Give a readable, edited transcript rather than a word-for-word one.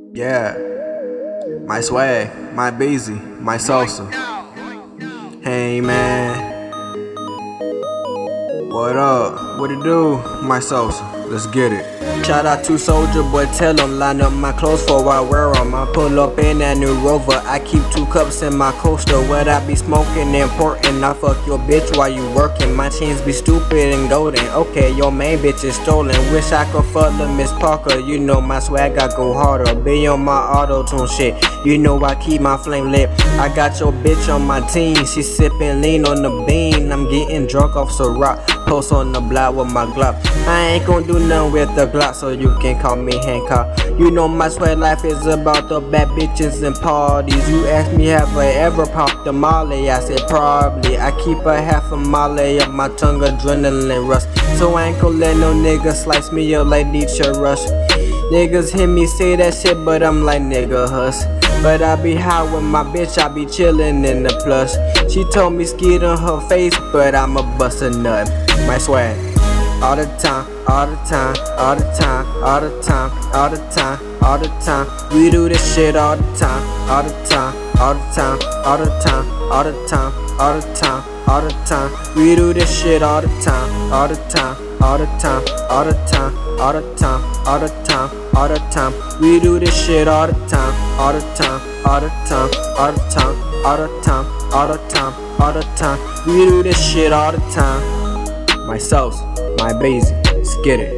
Yeah, my swag, my busy, my salsa. Hey man, what up? What it do? My salsa. Let's get it. Shout out to Soldier Boy, tell him line up my clothes for I wear 'em. I pull up in that new Rover, I keep 2 cups in my coaster. What I be smoking important, I fuck your bitch while you working. My chains be stupid and golden, okay, your main bitch is stolen. Wish I could fuck the Miss Parker, you know my swag I go harder. Be on my auto-tune shit, you know I keep my flame lit. I got your bitch on my team, she sippin' lean on the bean. I'm getting drunk off Ciroc, post on the block with my Glock. I ain't gon' do nothing with the Glock, so you can call me Hancock. You know my sweat life is about the bad bitches and parties. You asked me have I ever popped a Molly, I said probably. I keep a half a Molly up my tongue, adrenaline rush. So I ain't gon' let no nigga slice me up like Nietzsche Rush. Niggas hear me say that shit, but I'm like nigga huss. But I be high with my bitch, I be chillin' in the plush. She told me skid on her face, but I'ma bust a nut. My swag, all the time, all the time, all the time, all the time, all the time, all the time. We do this shit all the time, all the time, all the time, all the time, all the time, all the time, all the time. We do this shit all the time, all the time, all the time, all the time, all the time, all the time, all the time. We do this shit all the time, all the time, all the time, all the time, all the time, all the time, all the time. We do this shit all the time. My sauce, my basic, let's get it.